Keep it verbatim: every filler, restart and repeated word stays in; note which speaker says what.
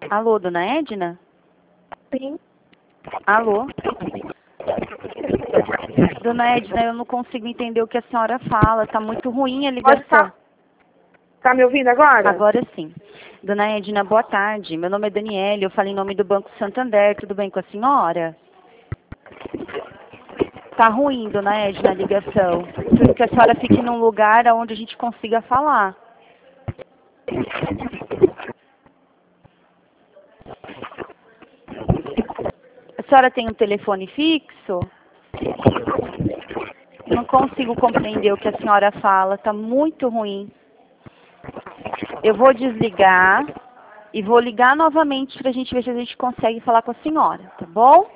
Speaker 1: Alô, dona Edna?
Speaker 2: Sim.
Speaker 1: Alô? Dona Edna, eu não consigo entender o que a senhora fala. Tá muito ruim a ligação.
Speaker 2: Tá, tá me ouvindo agora?
Speaker 1: Agora sim. Dona Edna, boa tarde. Meu nome é Daniele, eu falo em nome do Banco Santander. Tudo bem com a senhora? Tá ruim, dona Edna, a ligação. Preciso que a senhora fique num lugar onde a gente consiga falar. A senhora tem um telefone fixo? Eu não consigo compreender o que a senhora fala. Tá muito ruim. Eu vou desligar e vou ligar novamente para a gente ver se a gente consegue falar com a senhora, tá bom?